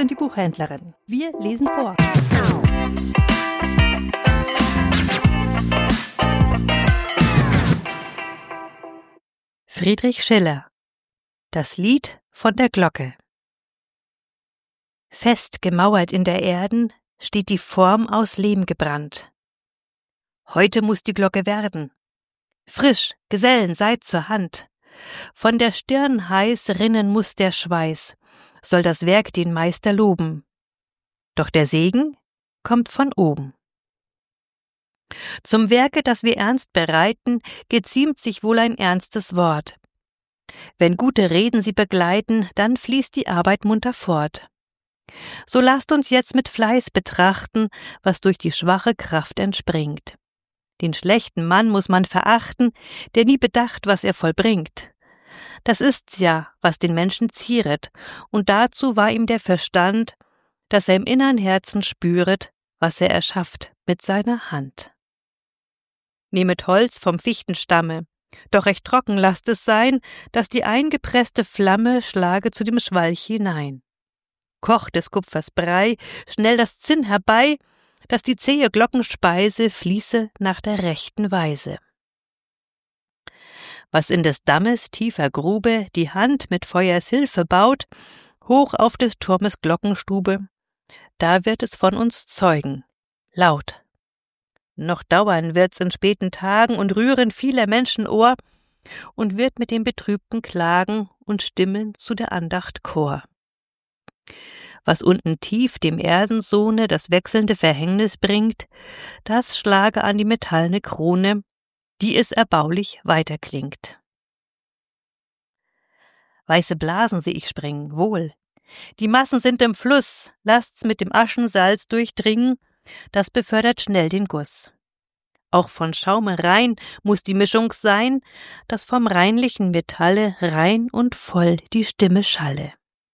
und die Buchhändlerin. Wir lesen vor. Friedrich Schiller. Das Lied von der Glocke. Fest gemauert in der Erden steht die Form aus Lehm gebrannt. Heute muß die Glocke werden. Frisch, Gesellen, seid zur Hand. Von der Stirn heiß rinnen muß der Schweiß, soll das Werk den Meister loben. Doch der Segen kommt von oben. Zum Werke, das wir ernst bereiten, geziemt sich wohl ein ernstes Wort. Wenn gute Reden sie begleiten, dann fließt die Arbeit munter fort. So lasst uns jetzt mit Fleiß betrachten, was durch die schwache Kraft entspringt. Den schlechten Mann muß man verachten, der nie bedacht, was er vollbringt. Das ist's ja, was den Menschen zieret, und dazu war ihm der Verstand, dass er im innern Herzen spüret, was er erschafft mit seiner Hand. Nehmet Holz vom Fichtenstamme, doch recht trocken lasst es sein, dass die eingepresste Flamme schlage zu dem Schwalch hinein. Kocht des Kupfers Brei, schnell das Zinn herbei, dass die zähe Glockenspeise fließe nach der rechten Weise. Was in des Dammes tiefer Grube die Hand mit Feuers Hilfe baut, hoch auf des Turmes Glockenstube, da wird es von uns zeugen, laut. Noch dauern wird's in späten Tagen und rühren vieler Menschen Ohr und wird mit dem Betrübten klagen und stimmen zu der Andacht Chor. Was unten tief dem Erdensohne das wechselnde Verhängnis bringt, das schlage an die metallne Krone, die es erbaulich weiterklingt. Weiße Blasen seh ich springen, wohl. Die Massen sind im Fluss, lasst's mit dem Aschensalz durchdringen, das befördert schnell den Guss. Auch von Schaume rein muß die Mischung sein, dass vom reinlichen Metalle rein und voll die Stimme schalle.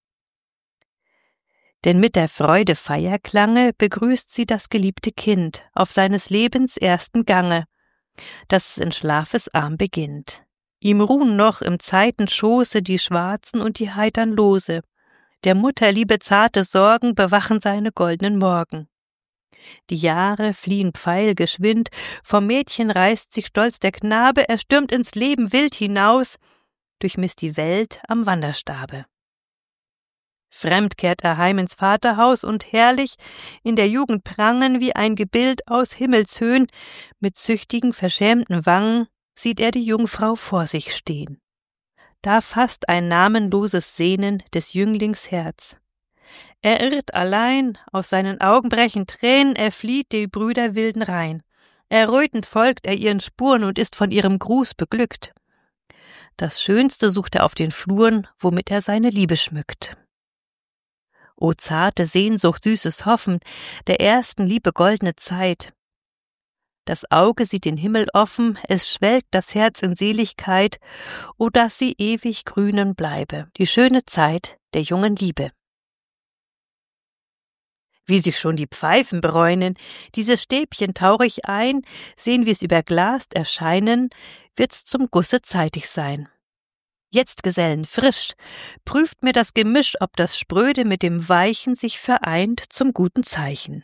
Denn mit der Freude Feierklange begrüßt sie das geliebte Kind auf seines Lebens ersten Gange, dass es in Schlafes Arm beginnt. Ihm ruhen noch im Zeitenschoße die schwarzen und die heitern Lose. Der Mutter liebe zarte Sorgen bewachen seine goldenen Morgen. Die Jahre fliehen pfeilgeschwind, vom Mädchen reißt sich stolz der Knabe, er stürmt ins Leben wild hinaus, durchmisst die Welt am Wanderstabe. Fremd kehrt er heim ins Vaterhaus und herrlich in der Jugend prangen wie ein Gebild aus Himmelshöhen, mit züchtigen, verschämten Wangen sieht er die Jungfrau vor sich stehen. Da fasst ein namenloses Sehnen des Jünglings Herz. Er irrt allein, aus seinen Augen brechen Tränen, er flieht die Brüder wilden Reihn. Errötend folgt er ihren Spuren und ist von ihrem Gruß beglückt. Das Schönste sucht er auf den Fluren, womit er seine Liebe schmückt. O zarte Sehnsucht, süßes Hoffen, der ersten Liebe goldne Zeit. Das Auge sieht den Himmel offen, es schwelgt das Herz in Seligkeit, o dass sie ewig grünen bleibe, die schöne Zeit der jungen Liebe. Wie sich schon die Pfeifen bräunen, dieses Stäbchen tauch ich ein, sehen wir's überglast erscheinen, wird's zum Gusse zeitig sein. Jetzt, Gesellen, frisch, prüft mir das Gemisch, ob das Spröde mit dem Weichen sich vereint zum guten Zeichen.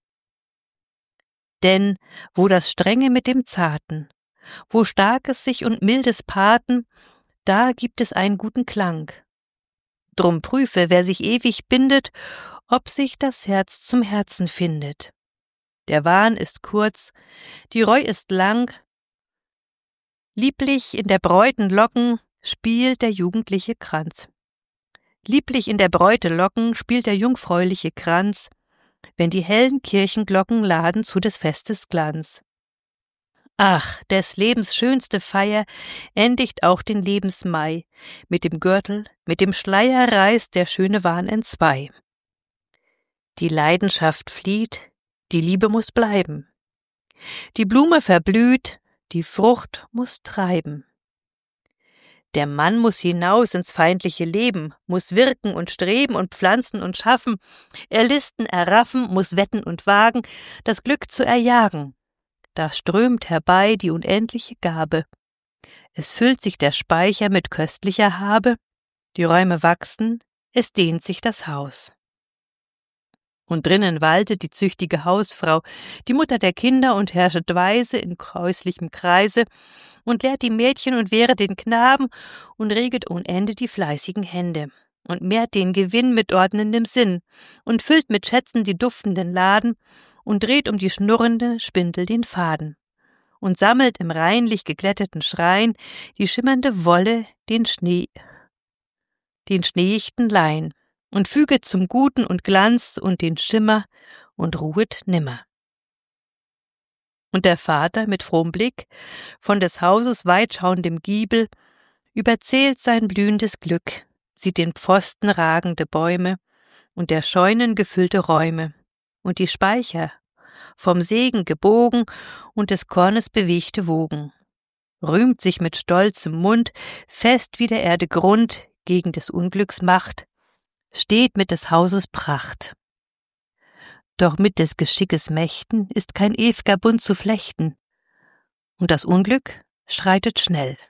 Denn wo das Strenge mit dem Zarten, wo Starkes sich und Mildes paarten, da gibt es einen guten Klang. Drum prüfe, wer sich ewig bindet, ob sich das Herz zum Herzen findet. Der Wahn ist kurz, die Reu ist lang, lieblich in der Bräuten Locken spielt der jugendliche Kranz. Lieblich in der Bräute Locken spielt der jungfräuliche Kranz, wenn die hellen Kirchenglocken laden zu des Festes Glanz. Ach, des Lebens schönste Feier endigt auch den Lebensmai, mit dem Gürtel, mit dem Schleier reißt der schöne Wahn entzwei. Die Leidenschaft flieht, die Liebe muß bleiben. Die Blume verblüht, die Frucht muß treiben. Der Mann muß hinaus ins feindliche Leben, muß wirken und streben und pflanzen und schaffen, erlisten, erraffen, muß wetten und wagen, das Glück zu erjagen. Da strömt herbei die unendliche Gabe. Es füllt sich der Speicher mit köstlicher Habe, die Räume wachsen, es dehnt sich das Haus. Und drinnen waltet die züchtige Hausfrau, die Mutter der Kinder, und herrschet weise in häuslichem Kreise und lehrt die Mädchen und wehret den Knaben und reget ohn Ende die fleißigen Hände und mehrt den Gewinn mit ordnendem Sinn und füllt mit Schätzen die duftenden Laden und dreht um die schnurrende Spindel den Faden und sammelt im reinlich geglätteten Schrein die schimmernde Wolle, den schneeichten Lein und füget zum Guten und Glanz und den Schimmer und ruhet nimmer. Und der Vater mit frohem Blick von des Hauses weitschauendem Giebel überzählt sein blühendes Glück, sieht den Pfosten ragende Bäume und der Scheunen gefüllte Räume und die Speicher vom Segen gebogen und des Kornes bewegte Wogen, rühmt sich mit stolzem Mund, fest wie der Erde Grund, gegen des Unglücks Macht, steht mit des Hauses Pracht. Doch mit des Geschickes Mächten ist kein ew'ger Bund zu flechten, und das Unglück schreitet schnell.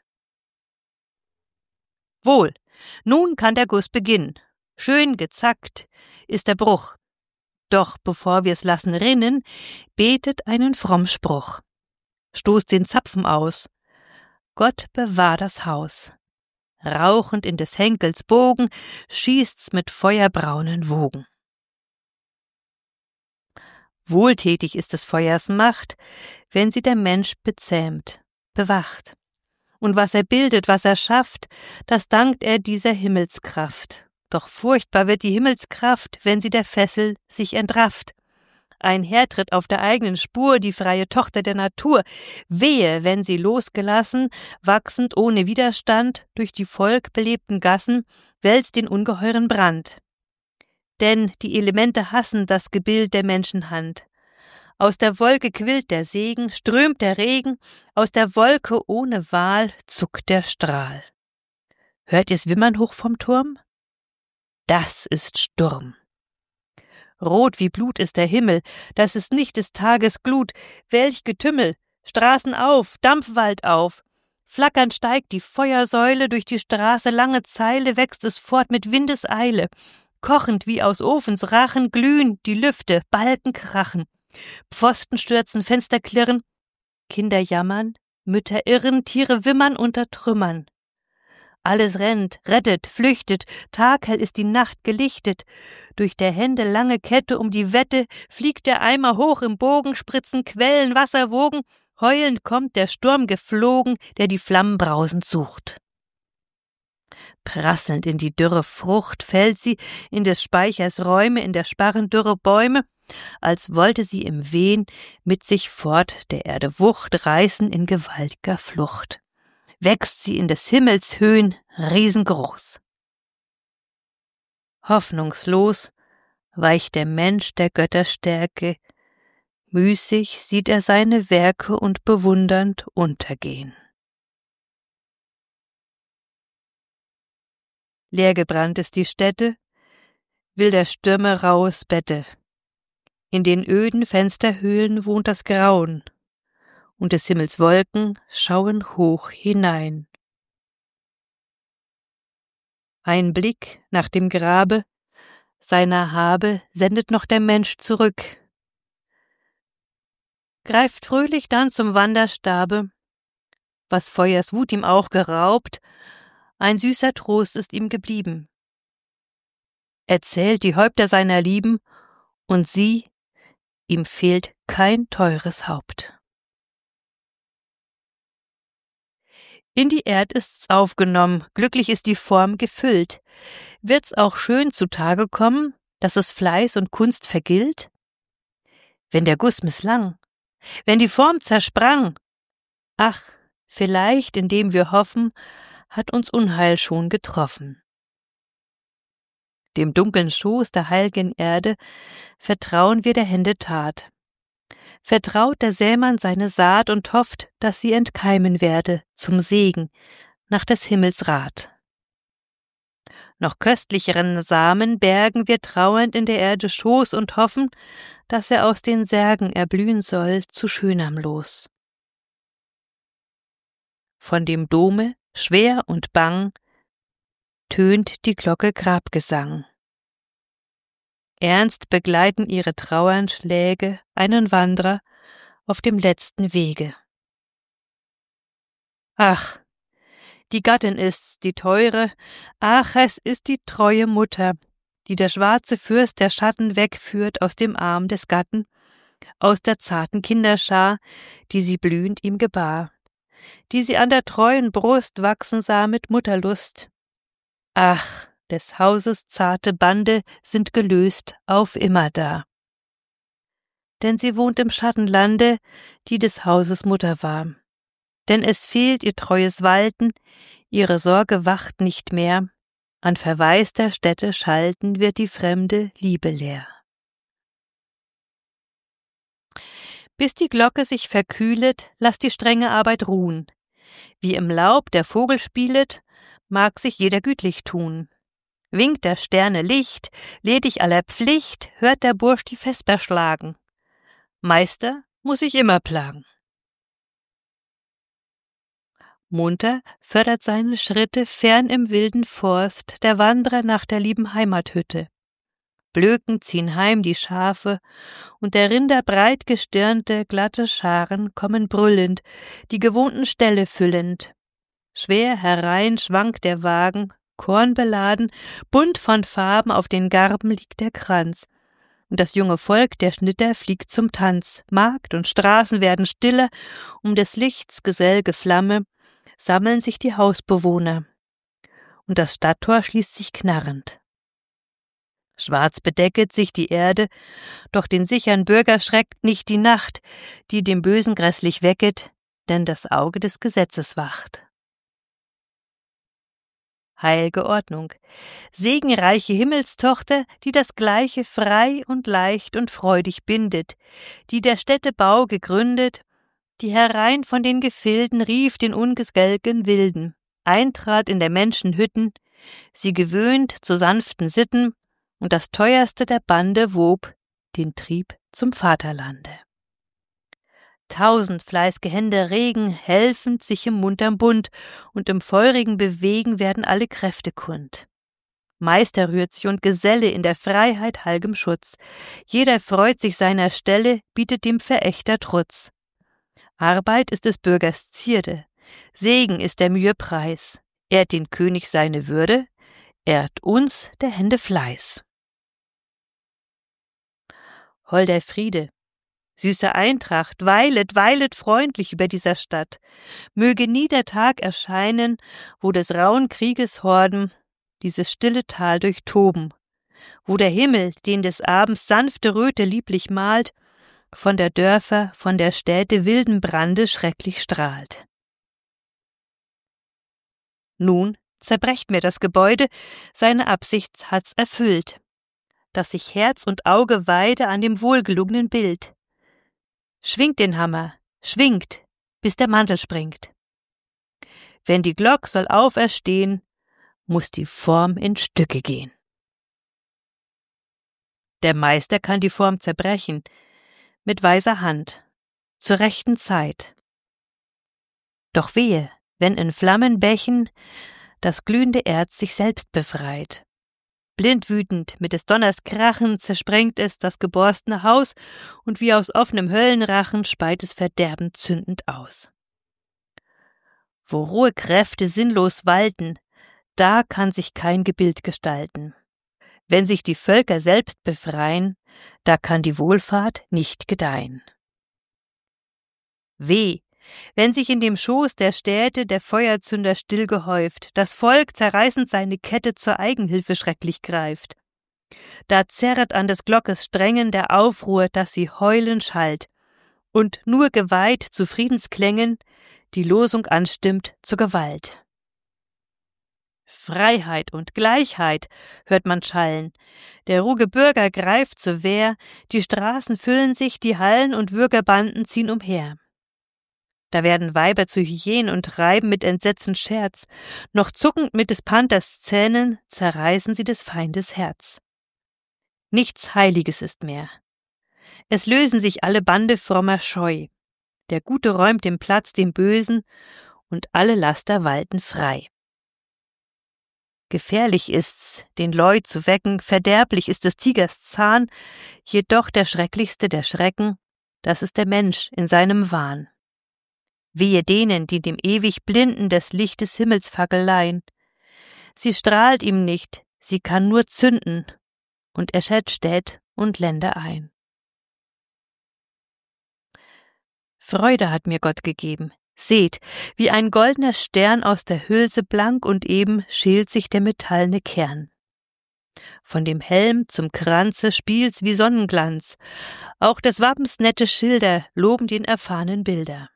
Wohl, nun kann der Guss beginnen, schön gezackt ist der Bruch, doch bevor wir's lassen rinnen, betet einen Frommspruch, stoßt den Zapfen aus, Gott bewahr das Haus. Rauchend in des Henkels Bogen schießt's mit feuerbraunen Wogen. Wohltätig ist des Feuers Macht, wenn sie der Mensch bezähmt, bewacht. Und was er bildet, was er schafft, das dankt er dieser Himmelskraft. Doch furchtbar wird die Himmelskraft, wenn sie der Fessel sich entrafft. Ein Herr tritt auf der eigenen Spur, die freie Tochter der Natur. Wehe, wenn sie losgelassen, wachsend ohne Widerstand, durch die volkbelebten Gassen, wälzt den ungeheuren Brand. Denn die Elemente hassen das Gebild der Menschenhand. Aus der Wolke quillt der Segen, strömt der Regen, aus der Wolke ohne Wahl zuckt der Strahl. Hört ihr's wimmern hoch vom Turm? Das ist Sturm. Rot wie Blut ist der Himmel, das ist nicht des Tages Glut, welch Getümmel, Straßen auf, Dampfwald auf. Flackernd steigt die Feuersäule, durch die Straße lange Zeile wächst es fort mit Windeseile. Kochend wie aus Ofens Rachen glühen die Lüfte, Balken krachen. Pfosten stürzen, Fenster klirren, Kinder jammern, Mütter irren, Tiere wimmern unter Trümmern. Alles rennt, rettet, flüchtet, taghell ist die Nacht gelichtet. Durch der Hände lange Kette um die Wette fliegt der Eimer hoch im Bogen, spritzen Quellen, Wasserwogen, heulend kommt der Sturm geflogen, der die Flammen brausend sucht. Prasselnd in die dürre Frucht fällt sie, in des Speichers Räume, in der Sparren dürre Bäume, als wollte sie im Wehen mit sich fort der Erde Wucht reißen in gewaltiger Flucht. Wächst sie in des Himmels Höhen riesengroß. Hoffnungslos weicht der Mensch der Götterstärke, müßig sieht er seine Werke und bewundernd untergehen. Leergebrannt ist die Stätte, wilder Stürme rauhes Bette. In den öden Fensterhöhlen wohnt das Grauen, und des Himmels Wolken schauen hoch hinein. Ein Blick nach dem Grabe seiner Habe sendet noch der Mensch zurück, greift fröhlich dann zum Wanderstabe, was Feuers Wut ihm auch geraubt, ein süßer Trost ist ihm geblieben. Er zählt die Häupter seiner Lieben, und sie, ihm fehlt kein teures Haupt. In die Erd ist's aufgenommen, glücklich ist die Form gefüllt. Wird's auch schön zutage kommen, dass es Fleiß und Kunst vergilt? Wenn der Guss misslang, wenn die Form zersprang, ach, vielleicht, indem wir hoffen, hat uns Unheil schon getroffen. Dem dunklen Schoß der heilgen Erde vertrauen wir der Hände Tat. Vertraut der Sämann seine Saat und hofft, dass sie entkeimen werde, zum Segen, nach des Himmels Rat. Noch köstlicheren Samen bergen wir trauernd in der Erde Schoß und hoffen, dass er aus den Särgen erblühen soll zu schönerm Los. Von dem Dome, schwer und bang, tönt die Glocke Grabgesang. Ernst begleiten ihre Trauernschläge einen Wanderer auf dem letzten Wege. Ach, die Gattin ist's, die teure, ach, es ist die treue Mutter, die der schwarze Fürst der Schatten wegführt aus dem Arm des Gatten, aus der zarten Kinderschar, die sie blühend ihm gebar, die sie an der treuen Brust wachsen sah mit Mutterlust. Ach, des Hauses zarte Bande sind gelöst auf immerdar. Denn sie wohnt im Schattenlande, die des Hauses Mutter war. Denn es fehlt ihr treues Walten, ihre Sorge wacht nicht mehr, an verwaister Stätte schalten wird die fremde Liebe leer. Bis die Glocke sich verkühlet, lass die strenge Arbeit ruhen. Wie im Laub der Vogel spielet, mag sich jeder gütlich tun. Winkt der Sterne Licht, ledig aller Pflicht, hört der Bursch die Vesper schlagen. Meister muß ich immer plagen. Munter fördert seine Schritte fern im wilden Forst der Wanderer nach der lieben Heimathütte. Blöken ziehen heim die Schafe, und der Rinder breitgestirnte, glatte Scharen kommen brüllend, die gewohnten Ställe füllend. Schwer herein schwankt der Wagen, kornbeladen, bunt von Farben auf den Garben liegt der Kranz. Und das junge Volk der Schnitter fliegt zum Tanz. Markt und Straßen werden stiller, um des Lichts gesellge Flamme sammeln sich die Hausbewohner. Und das Stadttor schließt sich knarrend. Schwarz bedecket sich die Erde, doch den sichern Bürger schreckt nicht die Nacht, die dem Bösen grässlich wecket, denn das Auge des Gesetzes wacht. Heilge Ordnung, segenreiche Himmelstochter, die das Gleiche frei und leicht und freudig bindet, die der Städte Bau gegründet, die herein von den Gefilden rief den ungesgelgen Wilden, eintrat in der Menschen Hütten, sie gewöhnt zu sanften Sitten, und das teuerste der Bande wob den Trieb zum Vaterlande. 1000 fleiß'ge Hände regen, helfend sich im munterm Bund, und im feurigen Bewegen werden alle Kräfte kund. Meister rührt sich und Geselle in der Freiheit heilgem Schutz. Jeder freut sich seiner Stelle, bietet dem Verächter Trutz. Arbeit ist des Bürgers Zierde, Segen ist der Mühe Preis. Ehrt den König seine Würde, ehrt uns der Hände Fleiß. Holder Friede, süße Eintracht, weilet freundlich über dieser Stadt. Möge nie der Tag erscheinen, wo des rauen Krieges Horden dieses stille Tal durchtoben, wo der Himmel, den des Abends sanfte Röte lieblich malt, von der Dörfer, von der Städte wilden Brande schrecklich strahlt. Nun zerbrecht mir das Gebäude, seine Absicht hat's erfüllt, dass sich Herz und Auge weide an dem wohlgelungenen Bild. Schwingt den Hammer, schwingt, bis der Mantel springt. Wenn die Glock soll auferstehen, muß die Form in Stücke gehen. Der Meister kann die Form zerbrechen, mit weiser Hand, zur rechten Zeit. Doch wehe, wenn in Flammenbächen das glühende Erz sich selbst befreit. Blindwütend mit des Donners Krachen zersprengt es das geborstene Haus, und wie aus offenem Höllenrachen speit es Verderben zündend aus. Wo rohe Kräfte sinnlos walten, da kann sich kein Gebild gestalten. Wenn sich die Völker selbst befreien, da kann die Wohlfahrt nicht gedeihen. Weh, wenn sich in dem Schoß der Städte der Feuerzünder still gehäuft, das Volk zerreißend seine Kette zur Eigenhilfe schrecklich greift. Da zerret an des Glockes Strängen der Aufruhr, dass sie heulend schallt, und nur geweiht zu Friedensklängen die Losung anstimmt zur Gewalt. Freiheit und Gleichheit hört man schallen, der ruhige Bürger greift zur Wehr, die Straßen füllen sich, die Hallen und Würgerbanden ziehen umher. Da werden Weiber zu Hyänen und reiben mit Entsetzen Scherz, noch zuckend mit des Panthers Zähnen zerreißen sie des Feindes Herz. Nichts Heiliges ist mehr. Es lösen sich alle Bande frommer Scheu. Der Gute räumt den Platz dem Bösen, und alle Laster walten frei. Gefährlich ist's, den Leu zu wecken, verderblich ist des Tigers Zahn, jedoch der schrecklichste der Schrecken, das ist der Mensch in seinem Wahn. Wehe denen, die dem ewig Blinden des Lichtes Himmelsfackel leihen. Sie strahlt ihm nicht, sie kann nur zünden und äschert Städt und Länder ein. Freude hat mir Gott gegeben. Seht, wie ein goldener Stern aus der Hülse blank und eben schält sich der metallene Kern. Von dem Helm zum Kranze spielt's wie Sonnenglanz, auch des Wappens nette Schilder loben den erfahrenen Bilder.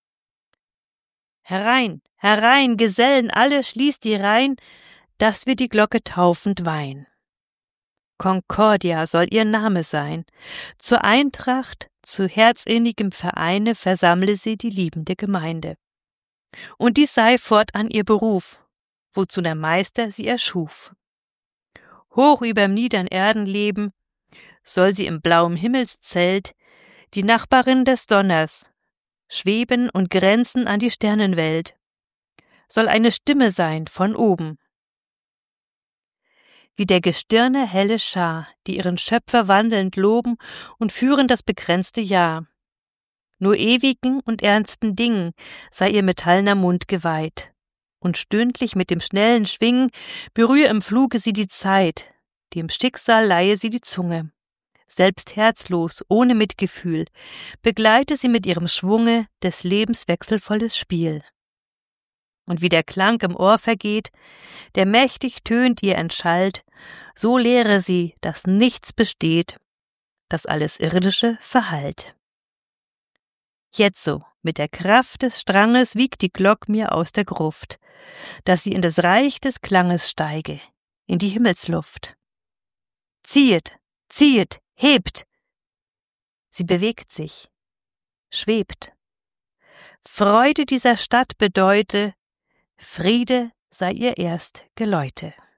Herein, herein, Gesellen alle, schließt die Reihen, dass wir die Glocke taufend weihen. Concordia soll ihr Name sein. Zur Eintracht, zu herzinnigem Vereine versammle sie die liebende Gemeinde. Und dies sei fortan ihr Beruf, wozu der Meister sie erschuf. Hoch überm niedern Erdenleben soll sie im blauen Himmelszelt, die Nachbarin des Donners, schweben und grenzen an die Sternenwelt, soll eine Stimme sein von oben. Wie der Gestirne helle Schar, die ihren Schöpfer wandelnd loben und führen das begrenzte Jahr. Nur ewigen und ernsten Dingen sei ihr metallener Mund geweiht, und stündlich mit dem schnellen Schwingen berühre im Fluge sie die Zeit, dem Schicksal leihe sie die Zunge. Selbst herzlos, ohne Mitgefühl, begleite sie mit ihrem Schwunge des Lebens wechselvolles Spiel. Und wie der Klang im Ohr vergeht, der mächtig tönt ihr entschallt, so lehre sie, dass nichts besteht, dass alles Irdische verhallt. Jetzo, mit der Kraft des Stranges wiegt die Glock mir aus der Gruft, dass sie in das Reich des Klanges steige, in die Himmelsluft. Ziehet, ziehet, hebt! Sie bewegt sich, schwebt. Freude dieser Stadt bedeute, Friede sei ihr erst Geläute.